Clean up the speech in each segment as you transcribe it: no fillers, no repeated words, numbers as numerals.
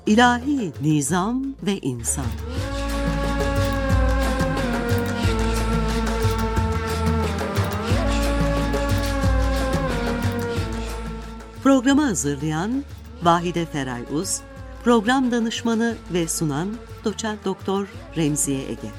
İlahi nizam ve insan. Programı hazırlayan Vahide Feray Uz, program danışmanı ve sunan Doçent Doktor Remziye Ege.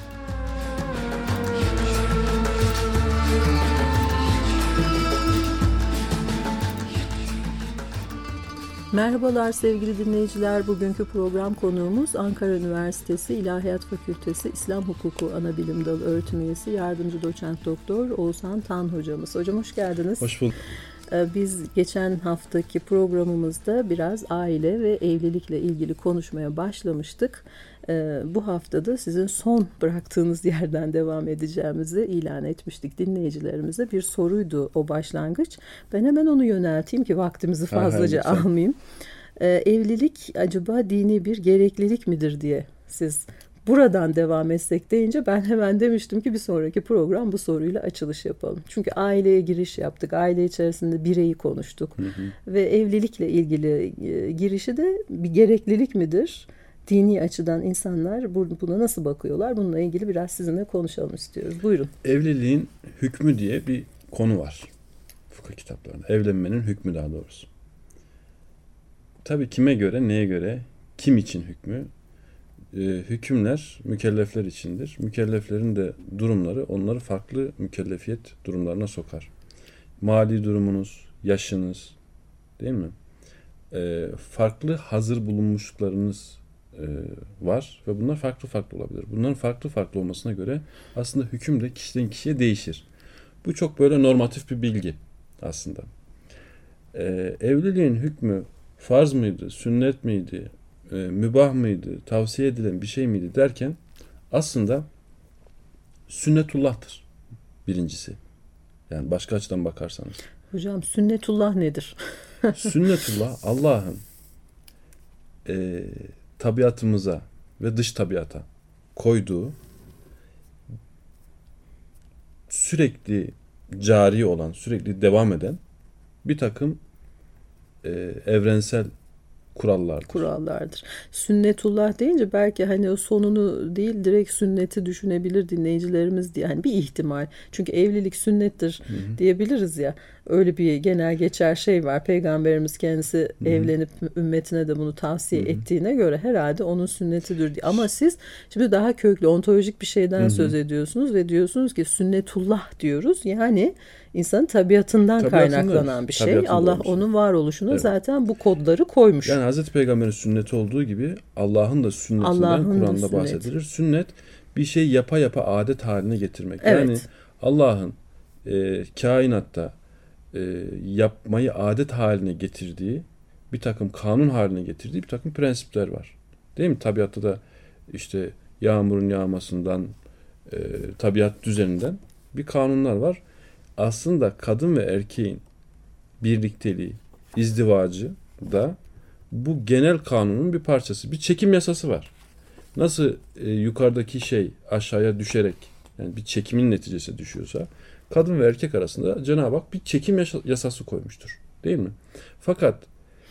Merhabalar sevgili dinleyiciler. Bugünkü program konuğumuz Ankara Üniversitesi İlahiyat Fakültesi İslam Hukuku Anabilim Dalı Öğretim Üyesi Yardımcı Doçent Doktor Oğuzhan Tan hocamız. Hocam hoş geldiniz. Hoş bulduk. Biz geçen haftaki programımızda biraz aile ve evlilikle ilgili konuşmaya başlamıştık. Bu haftada sizin son bıraktığınız yerden devam edeceğimizi ilan etmiştik dinleyicilerimize. Bir soruydu o başlangıç. Ben hemen onu yönelteyim ki vaktimizi fazlaca almayayım. Evlilik acaba dini bir gereklilik midir diye siz buradan devam etsek deyince ben hemen demiştim ki bir sonraki program bu soruyla açılış yapalım. Çünkü aileye giriş yaptık. Aile içerisinde bireyi konuştuk. Ve evlilikle ilgili girişi de bir gereklilik midir? Dini açıdan insanlar buna nasıl bakıyorlar? Bununla ilgili biraz sizinle konuşalım istiyoruz. Buyurun. Evliliğin hükmü diye bir konu var fıkıh kitaplarında. Evlenmenin hükmü daha doğrusu. Tabii kime göre, neye göre, kim için hükmü? Hükümler mükellefler içindir. Mükelleflerin de durumları onları farklı mükellefiyet durumlarına sokar. Mali durumunuz, yaşınız, değil mi? Farklı hazır bulunmuşluklarınız var ve bunlar farklı farklı olabilir. Bunların farklı farklı olmasına göre aslında hüküm de kişiden kişiye değişir. Bu çok böyle normatif bir bilgi aslında. Evliliğin hükmü farz mıydı, sünnet miydi, mübah mıydı, tavsiye edilen bir şey miydi derken aslında sünnetullah'tır birincisi. Yani başka açıdan bakarsanız. Hocam sünnetullah nedir? Sünnetullah Allah'ın tabiatımıza ve dış tabiata koyduğu sürekli cari olan, sürekli devam eden bir takım evrensel kurallardır. Sünnetullah deyince belki hani o sonunu değil direkt sünneti düşünebilir dinleyicilerimiz diye. Hani bir ihtimal. Çünkü evlilik sünnettir diyebiliriz ya. Öyle bir genel geçer şey var. Peygamberimiz kendisi evlenip ümmetine de bunu tavsiye ettiğine göre herhalde onun sünnetidir diye. Ama siz şimdi daha köklü ontolojik bir şeyden söz ediyorsunuz ve diyorsunuz ki sünnetullah diyoruz. Yani insanın tabiatından kaynaklanan bir şey. Allah onun varoluşuna zaten bu kodları koymuş. Yani Hazreti Peygamber'in sünneti olduğu gibi Allah'ın da sünnetinden Kur'an'da bahsedilir. Sünnet bir şey yapa yapa adet haline getirmek. Evet. Yani Allah'ın kainatta yapmayı adet haline getirdiği, bir takım kanun haline getirdiği bir takım prensipler var. Değil mi? Tabiatta da işte yağmurun yağmasından, tabiat düzeninden bir kanunlar var. Aslında kadın ve erkeğin birlikteliği, izdivacı da bu genel kanunun bir parçası. Bir çekim yasası var. Nasıl yukarıdaki şey aşağıya düşerek, yani bir çekimin neticesi düşüyorsa, kadın ve erkek arasında Cenab-ı Hak bir çekim yasası koymuştur. Değil mi? Fakat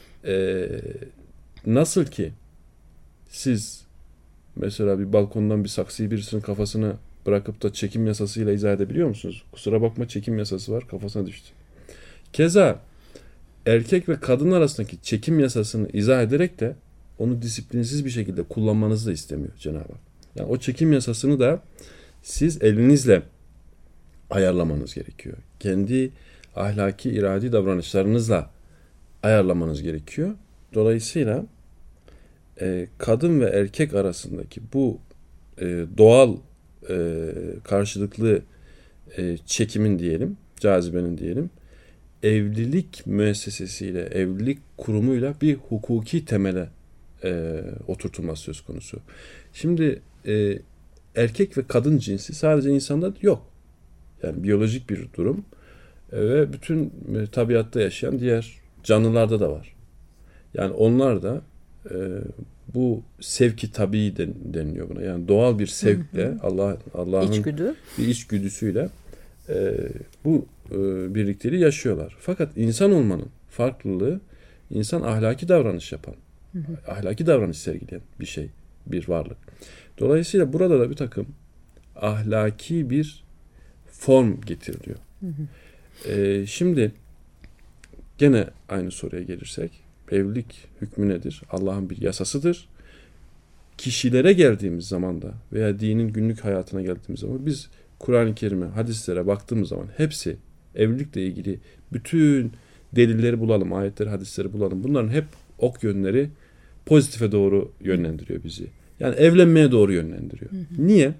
nasıl ki siz mesela bir balkondan bir saksıyı birisinin kafasına bırakıp da çekim yasasıyla izah edebiliyor musunuz? Kusura bakma, çekim yasası var, kafasına düştü. Keza erkek ve kadın arasındaki çekim yasasını izah ederek de onu disiplinsiz bir şekilde kullanmanızı da istemiyor Cenab-ı Hak. Yani o çekim yasasını da siz elinizle ayarlamanız gerekiyor. Kendi ahlaki, iradi davranışlarınızla ayarlamanız gerekiyor. Dolayısıyla kadın ve erkek arasındaki bu doğal karşılıklı çekimin diyelim, cazibenin diyelim, evlilik müessesesiyle, evlilik kurumuyla bir hukuki temele oturtulması söz konusu. Şimdi erkek ve kadın cinsi sadece insanda yok. Yani biyolojik bir durum ve bütün tabiatta yaşayan diğer canlılarda da var. Yani onlar da bu sevki tabii deniliyor buna. Yani doğal bir sevkle Allah'ın bir içgüdüsüyle bu birlikteliği yaşıyorlar. Fakat insan olmanın farklılığı, insan ahlaki davranış yapan Ahlaki davranış sergileyen bir şey, bir varlık. Dolayısıyla burada da bir takım ahlaki bir form getiriliyor. Şimdi gene aynı soruya gelirsek, evlilik hükmü nedir? Allah'ın bir yasasıdır. Kişilere geldiğimiz zaman da veya dinin günlük hayatına geldiğimiz zaman biz Kur'an-ı Kerim'e, hadislere baktığımız zaman hepsi evlilikle ilgili bütün delilleri bulalım, ayetleri, hadisleri bulalım. Bunların hep ok yönleri pozitife doğru yönlendiriyor bizi. Yani evlenmeye doğru yönlendiriyor. Niye?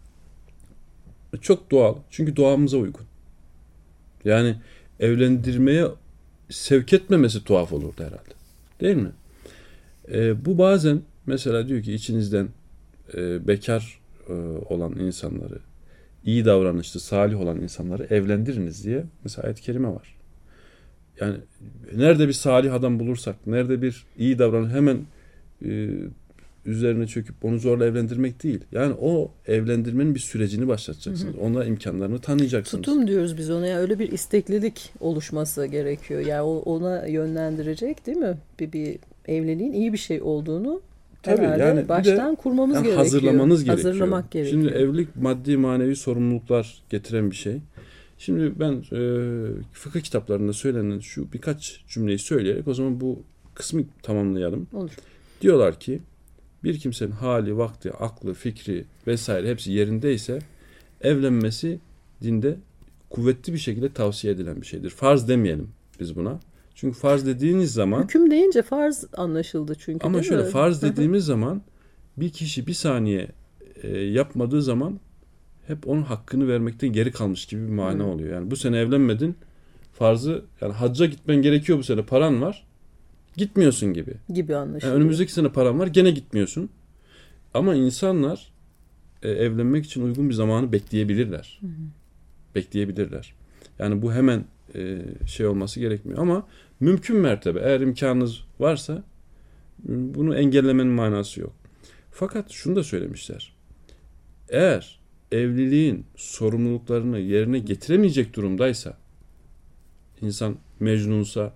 Çok doğal. Çünkü doğamıza uygun. Yani evlendirmeye sevk etmemesi tuhaf olurdu herhalde. Değil mi? Bu bazen mesela diyor ki içinizden bekar olan insanları, iyi davranışlı, salih olan insanları evlendiriniz diye mesela ayet-i kerime var. Yani nerede bir salih adam bulursak, nerede bir iyi davranış hemen üzerine çöküp onu zorla evlendirmek değil. Yani o evlendirmenin bir sürecini başlatacaksınız. Ona imkanlarını tanıyacaksınız. Tutum diyoruz biz ona. Yani öyle bir isteklilik oluşması gerekiyor. Yani ona yönlendirecek, değil mi? Bir evliliğin iyi bir şey olduğunu herhalde yani baştan kurmamız gerekiyor. Hazırlamanız gerekiyor. Hazırlamak gerekiyor. Şimdi evlilik maddi manevi sorumluluklar getiren bir şey. Şimdi ben fıkıh kitaplarında söylenen şu birkaç cümleyi söyleyerek o zaman bu kısmı tamamlayalım. Olur. Diyorlar ki bir kimsenin hali, vakti, aklı, fikri vesaire hepsi yerindeyse evlenmesi dinde kuvvetli bir şekilde tavsiye edilen bir şeydir. Farz demeyelim biz buna. Çünkü farz dediğiniz zaman... Hüküm deyince farz anlaşıldı çünkü. Ama şöyle farz dediğimiz zaman bir kişi bir saniye yapmadığı zaman hep onun hakkını vermekten geri kalmış gibi bir mana oluyor. Yani bu sene evlenmedin, farzı yani hacca gitmen gerekiyor bu sene, paran var. Gitmiyorsun gibi. Gibi anlaşılıyor. Yani önümüzdeki sene paran var, gene gitmiyorsun. Ama insanlar evlenmek için uygun bir zamanı bekleyebilirler. Bekleyebilirler. Yani bu hemen şey olması gerekmiyor. Ama mümkün mertebe eğer imkanınız varsa bunu engellemenin manası yok. Fakat şunu da söylemişler. Eğer evliliğin sorumluluklarını yerine getiremeyecek durumdaysa, insan mecnunsa,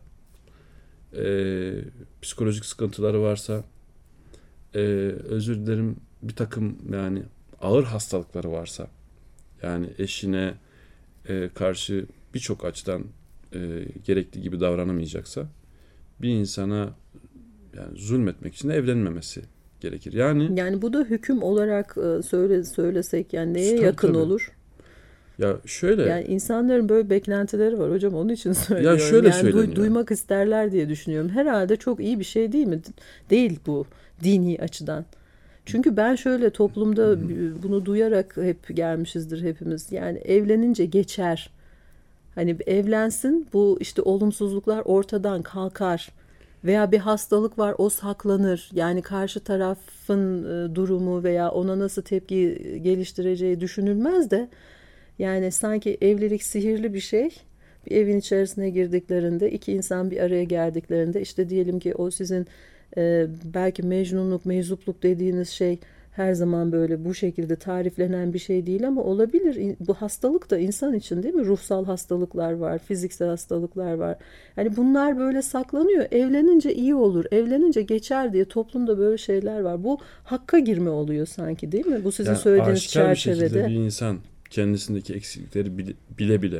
psikolojik sıkıntıları varsa, özür dilerim bir takım yani ağır hastalıkları varsa, yani eşine karşı birçok açıdan gerektiği gibi davranamayacaksa, bir insana yani zulmetmek için de evlenmemesi gerekir. Yani bu da hüküm olarak söylesek yani neye tabii, yakın tabii. olur? Ya şöyle. Yani insanların böyle beklentileri var hocam, onun için söylüyorum. Ya şöyle yani duymak isterler diye düşünüyorum. Herhalde çok iyi bir şey değil mi? Değil bu dini açıdan. Çünkü ben şöyle toplumda bunu duyarak hep gelmişizdir hepimiz. Yani evlenince geçer. Hani evlensin, bu işte olumsuzluklar ortadan kalkar. Veya bir hastalık var, o saklanır. Yani karşı tarafın durumu veya ona nasıl tepki geliştireceği düşünülmez de yani sanki evlilik sihirli bir şey. Bir evin içerisine girdiklerinde, iki insan bir araya geldiklerinde işte diyelim ki o sizin belki mecnunluk, meczupluk dediğiniz şey her zaman böyle bu şekilde tariflenen bir şey değil ama olabilir. Bu hastalık da insan için, değil mi? Ruhsal hastalıklar var, fiziksel hastalıklar var. Yani bunlar böyle saklanıyor. Evlenince iyi olur, evlenince geçer diye toplumda böyle şeyler var. Bu hakka girme oluyor sanki, değil mi? Bu sizin yani söylediğiniz çerçevede. Bir şekilde bir insan kendisindeki eksiklikleri bile bile.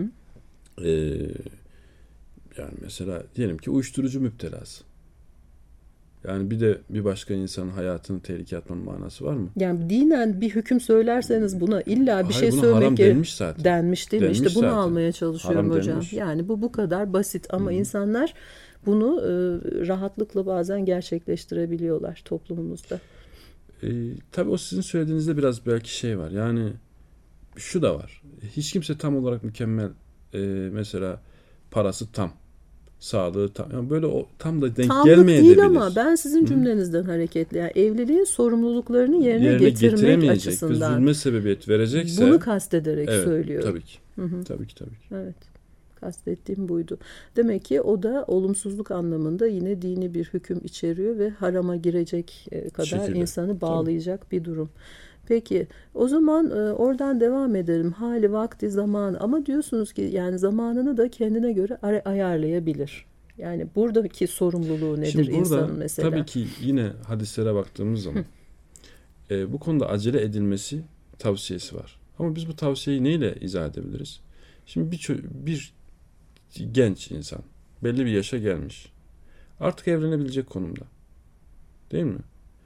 Yani mesela diyelim ki uyuşturucu müptelası. Yani bir başka insanın hayatını tehlikeye atmanın manası var mı? Yani dinen bir hüküm söylerseniz buna illa bir şey söylemek denmiş zaten. Denmiş değil mi? İşte bunu zaten almaya çalışıyorum haram hocam. Denmiş. Yani bu kadar basit ama insanlar bunu rahatlıkla bazen gerçekleştirebiliyorlar toplumumuzda. Tabii o sizin söylediğinizde biraz belki şey var. Yani şu da var. Hiç kimse tam olarak mükemmel mesela parası tam, sağlığı tam. Yani böyle tam da denk gelmeyebilir. Değil ama ben sizin cümlenizden hareketli. Yani evliliğin sorumluluklarını yerine getirmek açısından. Zulme sebebiyet verecekse. Bunu kastederek söylüyorum. Tabii ki. Tabii ki. Evet. Kastettiğim buydu. Demek ki o da olumsuzluk anlamında yine dini bir hüküm içeriyor ve harama girecek kadar insanı bağlayacak bir durum. Peki o zaman oradan devam edelim. Hali, vakti, zamanı ama diyorsunuz ki yani zamanını da kendine göre ayarlayabilir. Yani buradaki sorumluluğu nedir Şimdi burada, insanın mesela? tabii ki yine hadislere baktığımız zaman bu konuda acele edilmesi tavsiyesi var. Ama biz bu tavsiyeyi neyle izah edebiliriz? Şimdi bir genç insan belli bir yaşa gelmiş. Artık evlenebilecek konumda. Değil mi?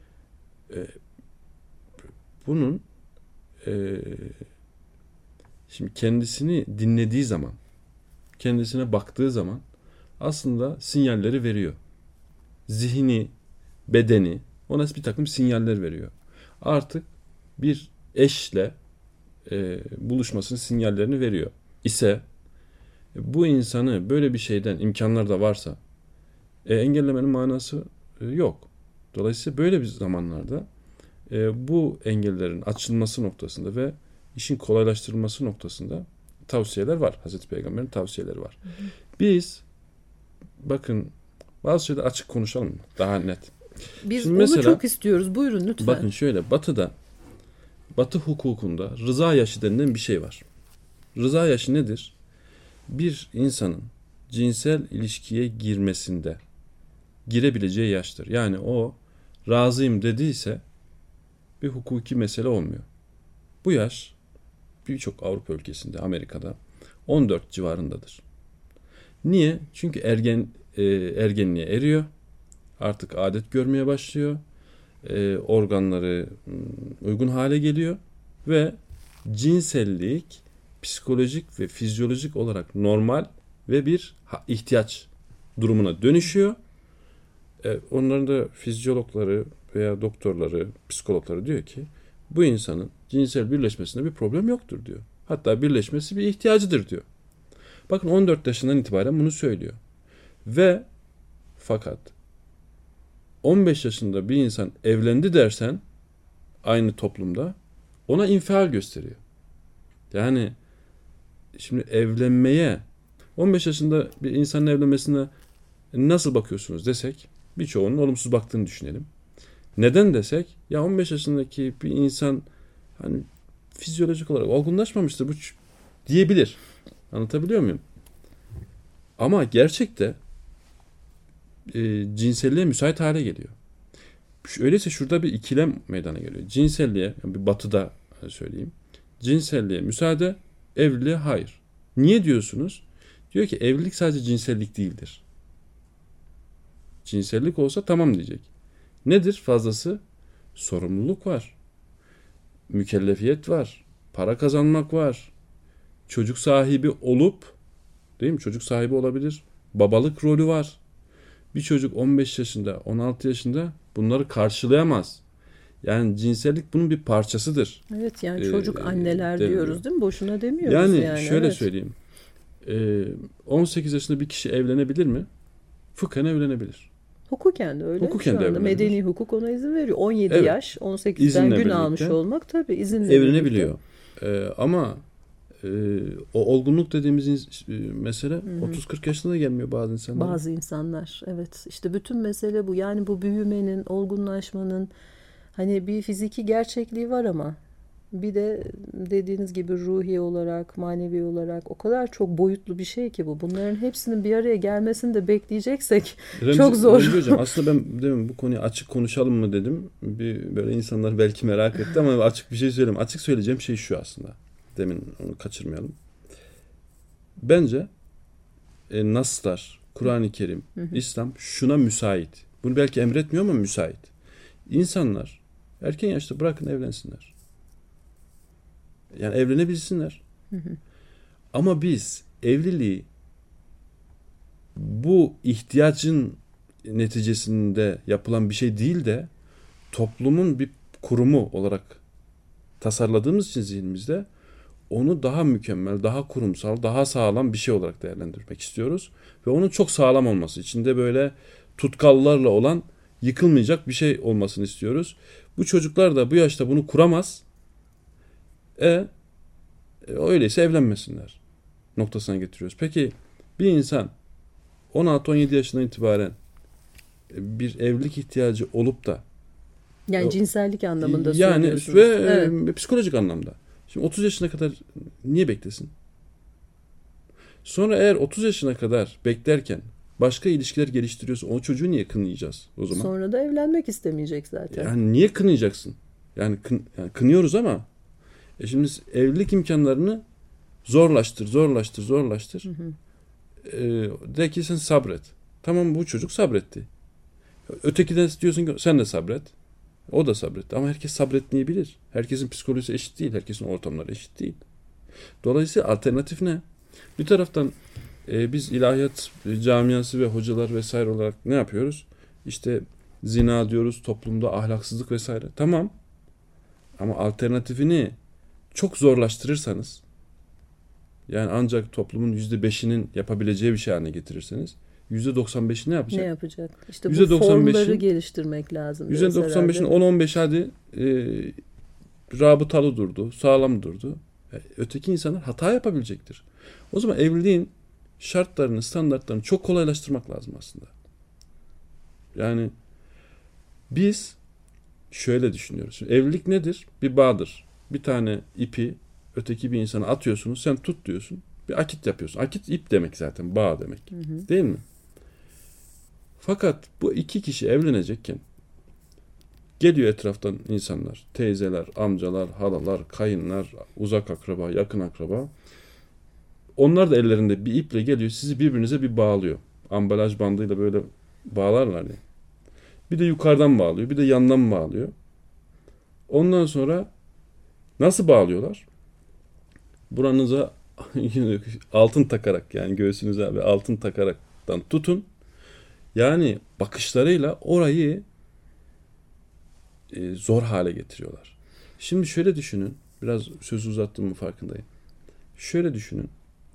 Bunun şimdi kendisini dinlediği zaman, kendisine baktığı zaman aslında sinyalleri veriyor. Zihni, bedeni ona bir takım sinyaller veriyor. Artık bir eşle buluşmasının sinyallerini veriyor. İse bu insanı böyle bir şeyden imkanlar da varsa engellemenin manası yok. Dolayısıyla böyle bir zamanlarda bu engellerin açılması noktasında ve işin kolaylaştırılması noktasında tavsiyeler var. Hazreti Peygamber'in tavsiyeleri var. Biz bakın bazı şeyler açık konuşalım daha net. Biz şimdi onu mesela, çok istiyoruz. Buyurun lütfen. Bakın şöyle Batı hukukunda rıza yaşı denilen bir şey var. Rıza yaşı nedir? Bir insanın cinsel ilişkiye girebileceği yaştır. Yani o razıyım dediyse bir hukuki mesele olmuyor. Bu yaş birçok Avrupa ülkesinde, Amerika'da 14 civarındadır. Niye? Çünkü ergenliğe eriyor. Artık adet görmeye başlıyor. Organları uygun hale geliyor ve cinsellik psikolojik ve fizyolojik olarak normal ve bir ihtiyaç durumuna dönüşüyor. Onların da fizyologları veya doktorları, psikologları diyor ki bu insanın cinsel birleşmesinde bir problem yoktur diyor. Hatta birleşmesi bir ihtiyacıdır diyor. Bakın 14 yaşından itibaren bunu söylüyor. Ve fakat 15 yaşında bir insan evlendi dersen aynı toplumda ona infial gösteriyor. Yani şimdi evlenmeye 15 yaşında bir insanın evlenmesine nasıl bakıyorsunuz desek birçoğunun olumsuz baktığını düşünelim. Neden desek ya 15 yaşındaki bir insan hani fizyolojik olarak olgunlaşmamıştır bu diyebilir. Anlatabiliyor muyum? Ama gerçekte cinselliğe müsait hale geliyor. Öyleyse şurada bir ikilem meydana geliyor. Cinselliğe, yani bir batıda söyleyeyim. Cinselliğe müsaade, evliliğe hayır. Niye diyorsunuz? Diyor ki evlilik sadece cinsellik değildir. Cinsellik olsa tamam diyecek. Nedir fazlası? Sorumluluk var. Mükellefiyet var. Para kazanmak var. Çocuk sahibi olup, değil mi? Çocuk sahibi olabilir. Babalık rolü var. Bir çocuk 15 yaşında, 16 yaşında bunları karşılayamaz. Yani cinsellik bunun bir parçasıdır. Evet yani çocuk anneler diyoruz değil mi? Boşuna demiyoruz yani. Şöyle evet. Söyleyeyim. 18 yaşında bir kişi evlenebilir mi? Fıkhen evlenebilir. Hukuken de öyle. Hukuken şu de anda medeni hukuk ona izin veriyor. 17 evet. Yaş, 18'den İzinle gün almış olmak tabii izinle evlenebiliyor. Ama o olgunluk dediğimiz mesele 30-40 yaşında da gelmiyor bazı insanlar. Bazı insanlar evet. İşte bütün mesele bu. Yani bu büyümenin, olgunlaşmanın hani bir fiziki gerçekliği var ama bir de dediğiniz gibi ruhi olarak, manevi olarak o kadar çok boyutlu bir şey ki bu. Bunların hepsinin bir araya gelmesini de bekleyeceksek çok zor. Remzi Hocam aslında ben demin bu konuyu açık konuşalım mı dedim. Böyle insanlar belki merak etti ama açık bir şey söyleyeyim. Açık söyleyeceğim şey şu aslında. Demin onu kaçırmayalım. Bence Naslar, Kur'an-ı Kerim, İslam şuna müsait. Bunu belki emretmiyor ama müsait. İnsanlar erken yaşta bırakın evlensinler. Yani evlenebilsinler. Ama biz evliliği bu ihtiyacın neticesinde yapılan bir şey değil de toplumun bir kurumu olarak tasarladığımız için zihnimizde onu daha mükemmel, daha kurumsal, daha sağlam bir şey olarak değerlendirmek istiyoruz. Ve onun çok sağlam olması, içinde böyle tutkallarla olan yıkılmayacak bir şey olmasını istiyoruz. Bu çocuklar da bu yaşta bunu kuramaz. Öyleyse evlenmesinler noktasına getiriyoruz. Peki bir insan 16-17 yaşından itibaren bir evlilik ihtiyacı olup da yani cinsellik anlamında yani söylüyorsunuz. ve evet. Psikolojik anlamda. Şimdi 30 yaşına kadar niye beklesin? Sonra eğer 30 yaşına kadar beklerken başka ilişkiler geliştiriyorsa o çocuğu niye kınayacağız o zaman? Sonra da evlenmek istemeyecek zaten. Yani niye kınayacaksın? Yani kınıyoruz ama şimdi evlilik imkanlarını zorlaştır. De ki sen sabret. Tamam, bu çocuk sabretti. Ötekiden diyorsun ki sen de sabret. O da sabretti. Ama herkes sabretmeyebilir. Herkesin psikolojisi eşit değil. Herkesin ortamları eşit değil. Dolayısıyla alternatif ne? Bir taraftan biz ilahiyat camiası ve hocalar vesaire olarak ne yapıyoruz? İşte zina diyoruz, toplumda ahlaksızlık vesaire. Tamam. Ama alternatifini çok zorlaştırırsanız, yani ancak toplumun %5'inin yapabileceği bir şey haline getirirseniz, %95'i ne yapacak? Ne yapacak? İşte bu formları geliştirmek lazım. %95'in 10-15 hadi rabıtalı durdu, sağlam durdu. Öteki insanlar hata yapabilecektir. O zaman evliliğin şartlarını, standartlarını çok kolaylaştırmak lazım aslında. Yani biz şöyle düşünüyoruz. Şimdi evlilik nedir? Bir bağdır. Bir tane ipi öteki bir insana atıyorsunuz, sen tut diyorsun. Bir akit yapıyorsun. Akit ip demek zaten, bağ demek. Değil mi? Fakat bu iki kişi evlenecekken geliyor etraftan insanlar, teyzeler, amcalar, halalar, kayınlar, uzak akraba, yakın akraba. Onlar da ellerinde bir iple geliyor, sizi birbirinize bir bağlıyor. Ambalaj bandıyla böyle bağlarlar ya. Bir de yukarıdan bağlıyor, bir de yandan bağlıyor. Ondan sonra nasıl bağlıyorlar? Buranıza altın takarak, yani göğsünüze abi altın takaraktan tutun. Yani bakışlarıyla orayı zor hale getiriyorlar. Şimdi şöyle düşünün, biraz sözü uzattığımın farkındayım. Şöyle düşünün,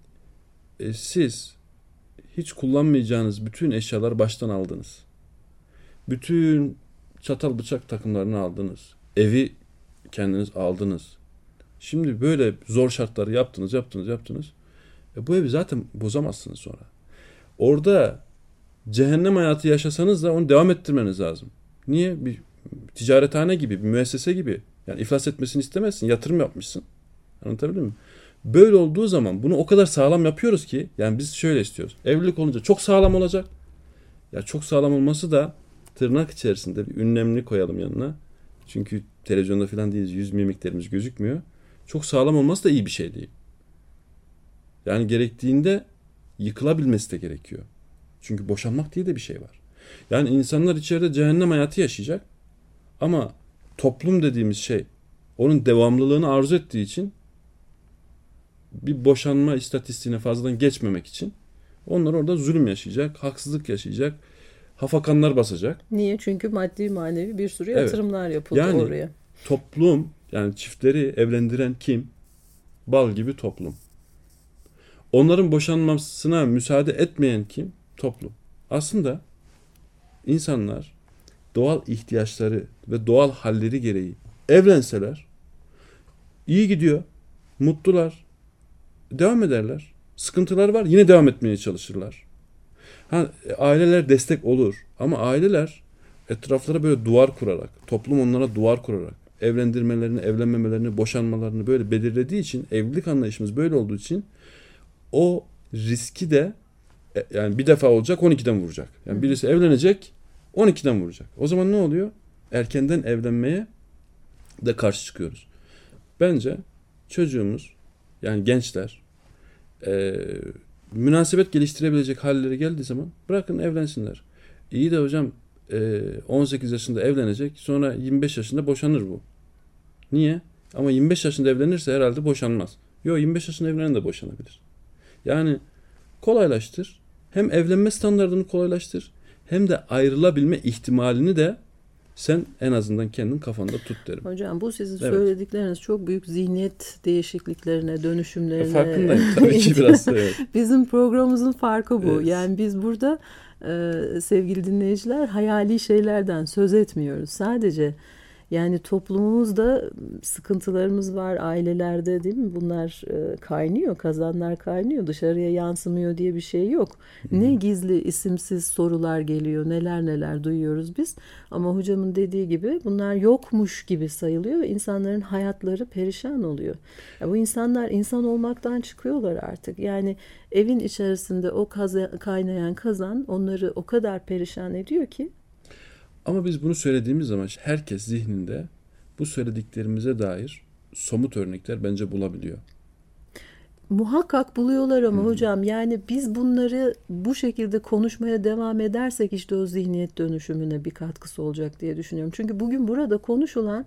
siz hiç kullanmayacağınız bütün eşyaları baştan aldınız. Bütün çatal bıçak takımlarını aldınız. Evi kendiniz aldınız. Şimdi böyle zor şartları yaptınız. Bu evi zaten bozamazsınız sonra. Orada cehennem hayatı yaşasanız da onu devam ettirmeniz lazım. Niye? Bir ticarethane gibi, bir müessese gibi. Yani iflas etmesini istemezsin. Yatırım yapmışsın. Anlatabildim mi? Böyle olduğu zaman bunu o kadar sağlam yapıyoruz ki, yani biz şöyle istiyoruz. Evlilik olunca çok sağlam olacak. Ya çok sağlam olması da tırnak içerisinde bir ünlemli koyalım yanına. Çünkü televizyonda falan değiliz. Yüz mimiklerimiz gözükmüyor. Çok sağlam olması da iyi bir şey değil. Yani gerektiğinde yıkılabilmesi de gerekiyor. Çünkü boşanmak diye de bir şey var. Yani insanlar içeride cehennem hayatı yaşayacak. Ama toplum dediğimiz şey onun devamlılığını arzu ettiği için, bir boşanma istatistiğine fazladan geçmemek için onlar orada zulüm yaşayacak, haksızlık yaşayacak, hafakanlar basacak. Niye? Çünkü maddi manevi bir sürü yatırımlar yapıldı yani, oraya. Toplum, yani çiftleri evlendiren kim? Bal gibi toplum. Onların boşanmasına müsaade etmeyen kim? Toplum. Aslında insanlar doğal ihtiyaçları ve doğal halleri gereği evlenseler iyi gidiyor, mutlular, devam ederler. Sıkıntılar var, yine devam etmeye çalışırlar. Aileler destek olur ama aileler etraflara böyle duvar kurarak, toplum onlara duvar kurarak evlendirmelerini, evlenmemelerini, boşanmalarını böyle belirlediği için, evlilik anlayışımız böyle olduğu için o riski de yani bir defa olacak 12'den vuracak. Yani birisi evlenecek 12'den vuracak. O zaman ne oluyor? Erkenden evlenmeye de karşı çıkıyoruz. Bence çocuğumuz, yani gençler münasebet geliştirebilecek halleri geldiği zaman bırakın evlensinler. İyi de hocam 18 yaşında evlenecek, sonra 25 yaşında boşanır bu. Niye? Ama 25 yaşında evlenirse herhalde boşanmaz. Yok, 25 yaşında evlenen de boşanabilir. Yani kolaylaştır. Hem evlenme standartını kolaylaştır, hem de ayrılabilme ihtimalini de sen en azından kendin kafanda tut derim. Hocam bu sizin söyledikleriniz çok büyük zihniyet değişikliklerine, dönüşümlerine. Farkındayım tabii ki biraz. Evet. Bizim programımızın farkı bu. Evet. Yani biz burada sevgili dinleyiciler hayali şeylerden söz etmiyoruz. Sadece Yani toplumumuzda sıkıntılarımız var, ailelerde değil mi? Bunlar kaynıyor, kazanlar kaynıyor, dışarıya yansımıyor diye bir şey yok. Ne gizli, isimsiz sorular geliyor, neler neler duyuyoruz biz. Ama hocamın dediği gibi bunlar yokmuş gibi sayılıyor ve insanların hayatları perişan oluyor. Ya bu insanlar insan olmaktan çıkıyorlar artık. Yani evin içerisinde o kaynayan kazan onları o kadar perişan ediyor ki. Ama biz bunu söylediğimiz zaman herkes zihninde bu söylediklerimize dair somut örnekler bence bulabiliyor. Muhakkak buluyorlar ama hocam yani biz bunları bu şekilde konuşmaya devam edersek işte o zihniyet dönüşümüne bir katkısı olacak diye düşünüyorum. Çünkü bugün burada konuşulan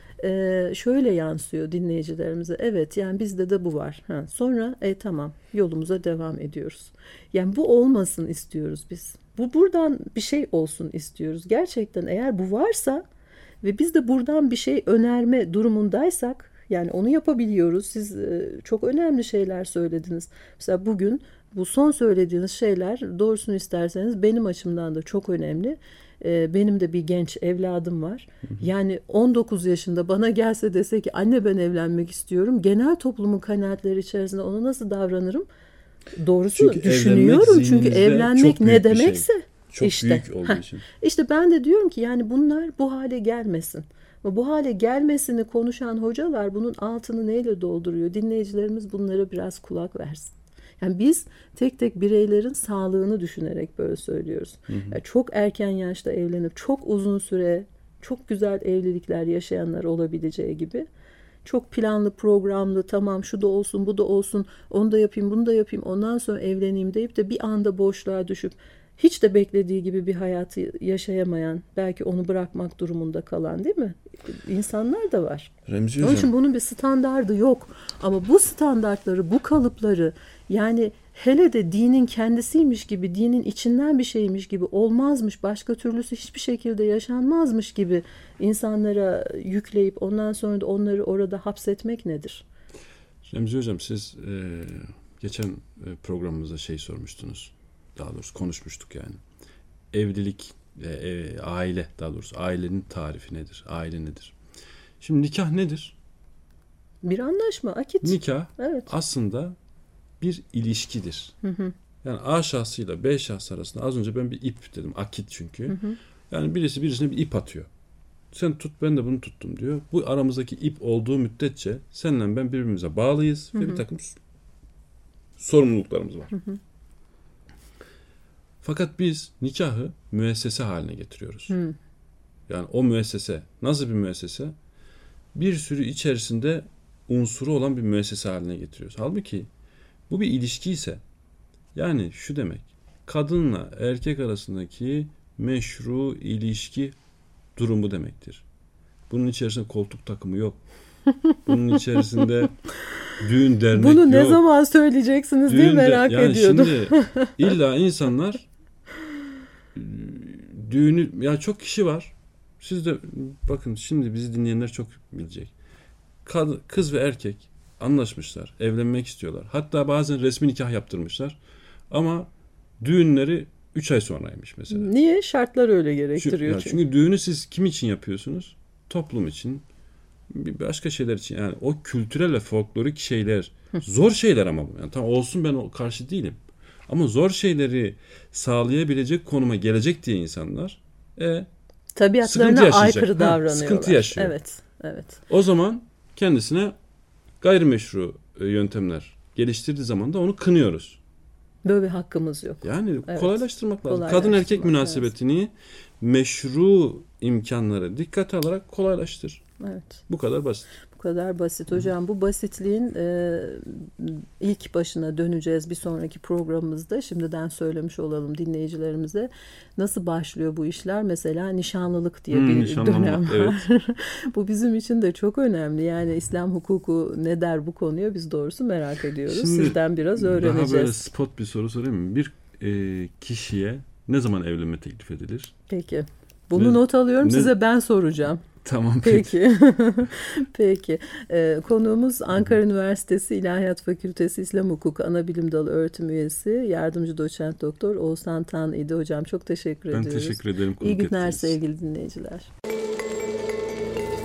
şöyle yansıyor dinleyicilerimize. Evet yani bizde de bu var. Sonra tamam yolumuza devam ediyoruz. Yani bu olmasın istiyoruz biz. Bu buradan bir şey olsun istiyoruz. Gerçekten eğer bu varsa ve biz de buradan bir şey önerme durumundaysak yani onu yapabiliyoruz. Siz çok önemli şeyler söylediniz. Mesela bugün bu son söylediğiniz şeyler doğrusunu isterseniz benim açımdan da çok önemli. Benim de bir genç evladım var. Yani 19 yaşında bana gelse dese ki anne ben evlenmek istiyorum. Genel toplumun kanaatleri içerisinde ona nasıl davranırım? Doğrusu çünkü düşünüyorum. Çünkü evlenmek ne demekse. Çok işte, büyük olduğu için. İşte ben de diyorum ki yani bunlar bu hale gelmesin. Bu hale gelmesini konuşan hocalar bunun altını neyle dolduruyor? Dinleyicilerimiz bunlara biraz kulak versin. Yani biz tek tek bireylerin sağlığını düşünerek böyle söylüyoruz. Yani çok erken yaşta evlenip çok uzun süre çok güzel evlilikler yaşayanlar olabileceği gibi çok planlı programlı tamam şu da olsun bu da olsun onu da yapayım bunu da yapayım ondan sonra evleneyim deyip de bir anda boşluğa düşüp hiç de beklediği gibi bir hayatı yaşayamayan, belki onu bırakmak durumunda kalan değil mi? İnsanlar da var. Remzi Onun için bunun bir standardı yok. Ama bu standartları, bu kalıpları yani hele de dinin kendisiymiş gibi, dinin içinden bir şeymiş gibi olmazmış, başka türlüsü hiçbir şekilde yaşanmazmış gibi insanlara yükleyip ondan sonra da onları orada hapsetmek nedir? Remzi Hocam siz geçen programımızda sormuştunuz. Daha doğrusu konuşmuştuk yani. Evlilik, aile daha doğrusu ailenin tarifi nedir? Aile nedir? Şimdi nikah nedir? Bir anlaşma, akit. Nikah evet. Aslında bir ilişkidir. Yani A şahsıyla B şahsı arasında az önce ben bir ip dedim. Akit çünkü. Yani birisi birisine bir ip atıyor. Sen tut ben de bunu tuttum diyor. Bu aramızdaki ip olduğu müddetçe seninle ben birbirimize bağlıyız ve bir takım sorumluluklarımız var. Fakat biz nikahı müessese haline getiriyoruz. Yani o müessese nasıl bir müessese? Bir sürü içerisinde unsuru olan bir müessese haline getiriyoruz. Halbuki bu bir ilişki ise yani şu demek kadınla erkek arasındaki meşru ilişki durumu demektir. Bunun içerisinde koltuk takımı yok. Bunun içerisinde düğün dernek yok. Bunu ne zaman söyleyeceksiniz diye merak ediyordum. Şimdi illa insanlar düğünü ya çok kişi var. Siz de bakın şimdi bizi dinleyenler çok bilecek. Kız ve erkek anlaşmışlar. Evlenmek istiyorlar. Hatta bazen resmi nikah yaptırmışlar. Ama düğünleri 3 ay sonraymış mesela. Niye? Şartlar öyle gerektiriyor. Çünkü düğünü siz kim için yapıyorsunuz? Toplum için. Başka şeyler için. Yani o kültürel ve folklorik şeyler. Zor şeyler ama bu. Yani tamam olsun ben karşı değilim. Ama zor şeyleri sağlayabilecek konuma gelecek diye insanlar tabiatlarına aykırı davranıyorlar. Sıkıntı yaşıyor. Evet. O zaman kendisine gayrimeşru yöntemler geliştirdiği zaman da onu kınıyoruz. Böyle bir hakkımız yok. Yani kolaylaştırmak lazım. Kadın erkek münasebetini meşru imkanları dikkate alarak kolaylaştır. Evet. Bu kadar basit. Bu kadar basit hocam. Bu basitliğin ilk başına döneceğiz bir sonraki programımızda. Şimdiden söylemiş olalım dinleyicilerimize. Nasıl başlıyor bu işler? Mesela nişanlılık diye bir dönem var. Evet. Bu bizim için de çok önemli. Yani İslam hukuku ne der bu konuya biz doğrusu merak ediyoruz. Şimdi, sizden biraz öğreneceğiz. Daha böyle spot bir soru sorayım mı? Bir kişiye ne zaman evlenme teklif edilir? Peki. Bunu not alıyorum. Size ben soracağım. Tamam peki. Peki. Konuğumuz Ankara Üniversitesi İlahiyat Fakültesi İslam Hukuku Anabilim Dalı Öğretim Üyesi Yardımcı Doçent Doktor Oğuzhan Tan idi. Hocam çok teşekkür ediyoruz. Ben teşekkür ederim. İyi günler sevgili dinleyiciler.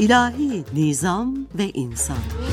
İlahi nizam ve insan.